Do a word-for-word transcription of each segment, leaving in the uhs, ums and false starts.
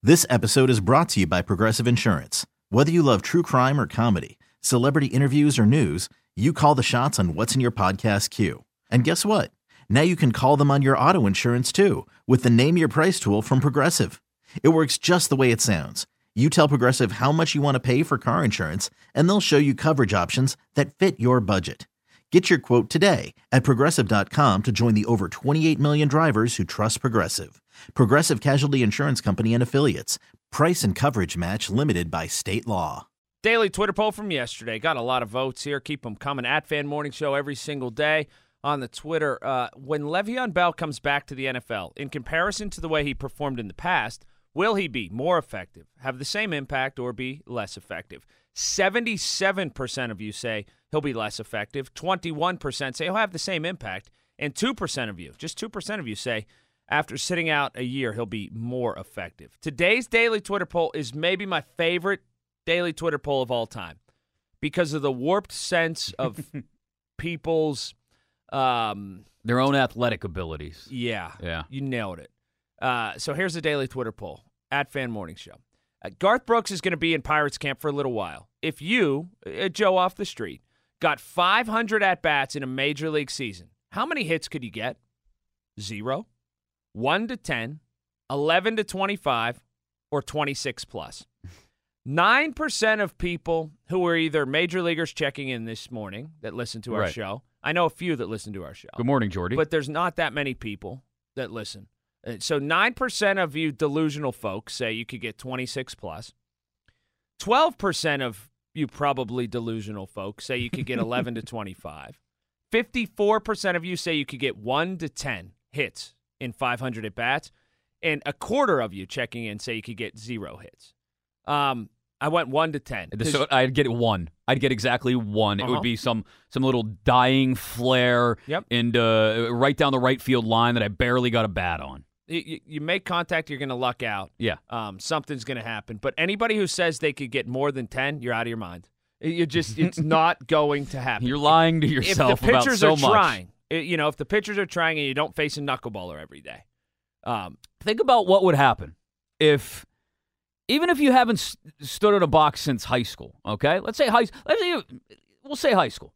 This episode is brought to you by Progressive Insurance. Whether you love true crime or comedy, celebrity interviews or news, you call the shots on what's in your podcast queue. And guess what? Now you can call them on your auto insurance too with the Name Your Price tool from Progressive. It works just the way it sounds. You tell Progressive how much you want to pay for car insurance, and they'll show you coverage options that fit your budget. Get your quote today at Progressive dot com to join the over twenty-eight million drivers who trust Progressive. Progressive Casualty Insurance Company and Affiliates. Price and coverage match limited by state law. Daily Twitter poll from yesterday. Got a lot of votes here. Keep them coming. At Fan Morning Show every single day on the Twitter. Uh, when Le'Veon Bell comes back to the N F L, in comparison to the way he performed in the past, will he be more effective, have the same impact, or be less effective? seventy-seven percent of you say he'll be less effective. twenty-one percent say he'll have the same impact. And two percent of you, just two percent of you say after sitting out a year, he'll be more effective. Today's Daily Twitter poll is maybe my favorite Daily Twitter poll of all time because of the warped sense of people's um, their own athletic abilities. Yeah. Yeah. You nailed it. Uh, so here's the Daily Twitter poll at Fan Morning Show. Uh, Garth Brooks is going to be in Pirates camp for a little while. If you, uh, Joe off the street, got five hundred at-bats in a major league season, how many hits could you get? Zero, one to ten, eleven to twenty-five, or twenty-six plus. nine percent of people who were either major leaguers checking in this morning that listen to our Right. show. I know a few that listen to our show. Good morning, Jordy. But there's not that many people that listen. Uh, So nine percent of you delusional folks say you could get twenty-six plus. twelve percent of you probably delusional folks say you could get eleven to twenty-five. fifty-four percent of you say you could get one to ten hits in five hundred at-bats. And a quarter of you checking in say you could get zero hits. Um, I went one to ten. So I'd get one. I'd get exactly one. Uh-huh. It would be some some little dying flare Yep. and uh, right down the right field line that I barely got a bat on. You, you make contact, you're going to luck out. Yeah. Um, something's going to happen. But anybody who says they could get more than ten, you're out of your mind. You just it's not going to happen. You're lying to yourself if the pitchers about so are much. trying, it- you know, if the pitchers are trying and you don't face a knuckleballer every day. Um, Think about what would happen if, even if you haven't s- stood in a box since high school, okay? Let's say high, let's say, you- we'll say high school.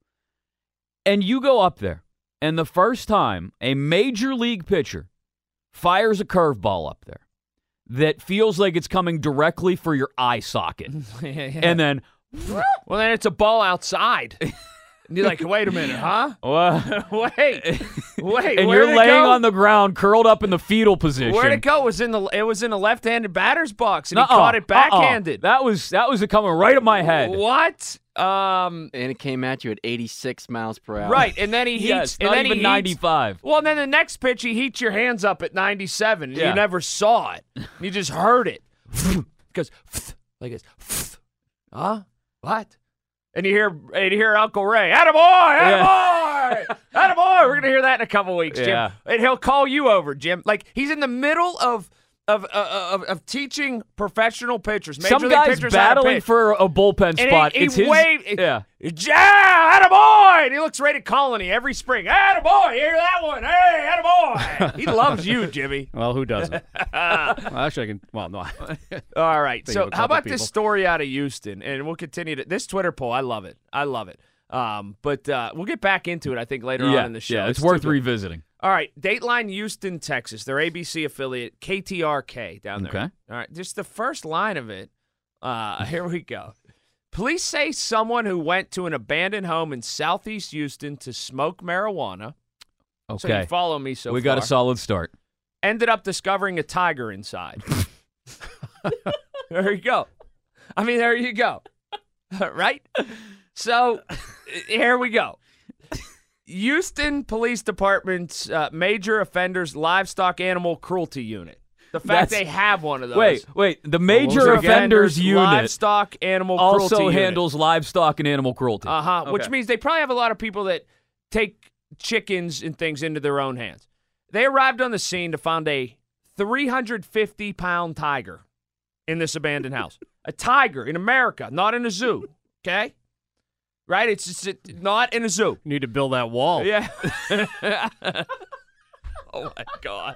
And you go up there, and the first time a major league pitcher fires a curveball up there that feels like it's coming directly for your eye socket, yeah, yeah. and then, well, then it's a ball outside. And you're like, wait a minute, huh? well, wait, wait. and where'd you're it laying go? on the ground, curled up in the fetal position. Where'd it go? It was in the it was in a left-handed batter's box, and he Nuh-uh. caught it backhanded. Uh-uh. That was that was coming right at my head. What? Um, And it came at you at eighty-six miles per hour. right, and then he heats. Yes, and not then even he heats, ninety-five. Well, and then the next pitch, he heats your hands up at ninety-seven. And Yeah. You never saw it. You just heard it. Because like this. Huh? What? And you hear, and you hear Uncle Ray, attaboy, attaboy, attaboy. We're gonna hear that in a couple weeks, Jim. Yeah. And he'll call you over, Jim. Like he's in the middle of of uh, of, of teaching professional pitchers. Major Some league guy's pitchers how to battling pitch. for a bullpen And spot. he, he it's his, waved, yeah. Yeah, attaboy! And he looks right at Colony every spring. Attaboy, hear that one? Hey, attaboy! He loves you, Jimmy. Well, who doesn't? well, actually, I can. Well, no. All right, Think so of a how couple about this people. story out of Houston? And we'll continue to this Twitter poll. I love it. I love it. Um, but uh, we'll get back into it, I think, later yeah, on in the show. yeah, it's, too worth good. revisiting. All right, Dateline Houston, Texas. Their A B C affiliate, K T R K, down there. Okay. All right, just the first line of it. Uh, here we go. Police say someone who went to an abandoned home in southeast Houston to smoke marijuana. So Okay. you follow me so we far. got a solid start. Ended up discovering a tiger inside. There you go. I mean, there you go. Right? So here we go. Houston Police Department's uh, major offenders livestock animal cruelty unit. The fact That's- they have one of those. Wait, wait. The major So offenders unit livestock animal cruelty also unit. handles livestock and animal cruelty. Uh-huh, which Okay. means they probably have a lot of people that take chickens and things into their own hands. They arrived on the scene to find a three hundred fifty pound tiger in this abandoned house. A tiger in America, not in a zoo, okay? Right? It's just it, not in a zoo. You need to build that wall. Yeah. Oh, my God.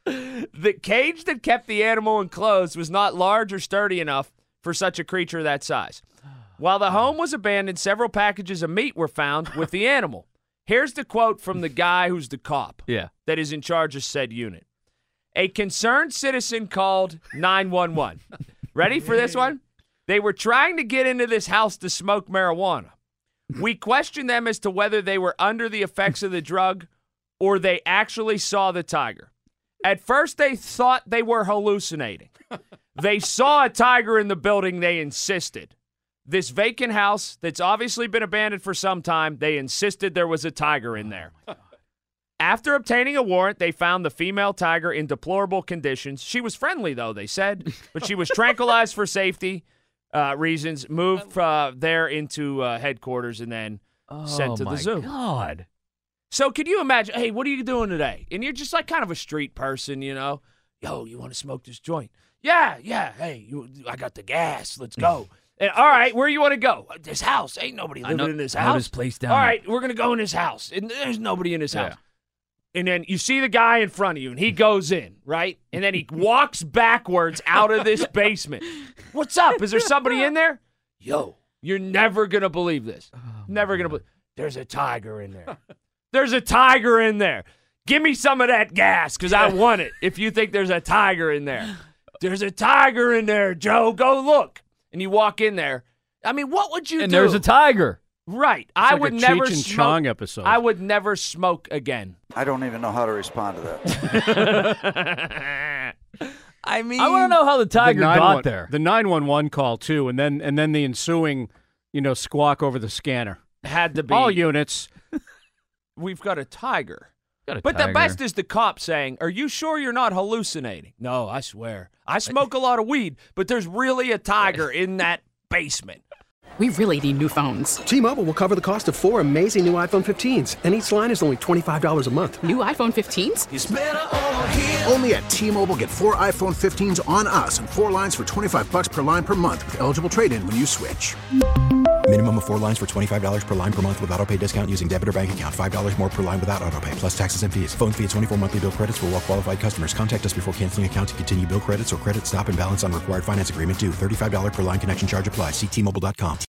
The cage that kept the animal enclosed was not large or sturdy enough for such a creature that size. While the home was abandoned, several packages of meat were found with the animal. Here's the quote from the guy who's the cop Yeah. that is in charge of said unit. A concerned citizen called nine one one. Ready for this one? They were trying to get into this house to smoke marijuana. We questioned them as to whether they were under the effects of the drug or they actually saw the tiger. At first, they thought they were hallucinating. They saw a tiger in the building, they insisted. This vacant house that's obviously been abandoned for some time, they insisted there was a tiger in there. After obtaining a warrant, they found the female tiger in deplorable conditions. She was friendly, though, they said, but she was tranquilized for safety uh, reasons, moved uh, there into uh, headquarters, and then Oh, sent to my the zoo. God. So can you imagine, hey, what are you doing today? And you're just like kind of a street person, you know. Yo, you want to smoke this joint? Yeah, yeah. Hey, you, I got the gas. Let's go. And, all right, where you want to go? This house. Ain't nobody living know- in this I know house. this place down All there. right, we're going to go in this house. And there's nobody in this Yeah. house. And then you see the guy in front of you, and he goes in, right? And then he walks backwards out of this basement. What's up? Is there somebody in there? Yo, you're never going to believe this. Never going to believe. There's a tiger in there. There's a tiger in there. Give me some of that gas because I want it if you think there's a tiger in there. There's a tiger in there, Joe. Go look. And you walk in there. I mean, what would you And do? there's a tiger. Right. It's I like would a never Cheech and smoke. Chong episode. I would never smoke again. I don't even know how to respond to that. I mean, I want to know how the tiger the got there. The nine one one call too, and then and then the ensuing, you know, squawk over the scanner. had to be. All units. We've got a tiger. Got a But tiger. the best is the cop saying, "Are you sure you're not hallucinating?" No, I swear. I smoke a lot of weed, but there's really a tiger in that basement. We really need new phones. T-Mobile will cover the cost of four amazing new iPhone fifteens, and each line is only twenty-five dollars a month. New iPhone fifteens? Only at T-Mobile, get four iPhone fifteens on us and four lines for twenty-five bucks per line per month with eligible trade-in when you switch. Minimum of four lines for twenty-five dollars per line per month with autopay discount using debit or bank account. five dollars more per line without autopay, plus taxes and fees. Phone fee at twenty-four monthly bill credits for well-qualified customers. Contact us before canceling account to continue bill credits or credit stop and balance on required finance agreement due. thirty-five dollars per line connection charge applies. See T Mobile dot com.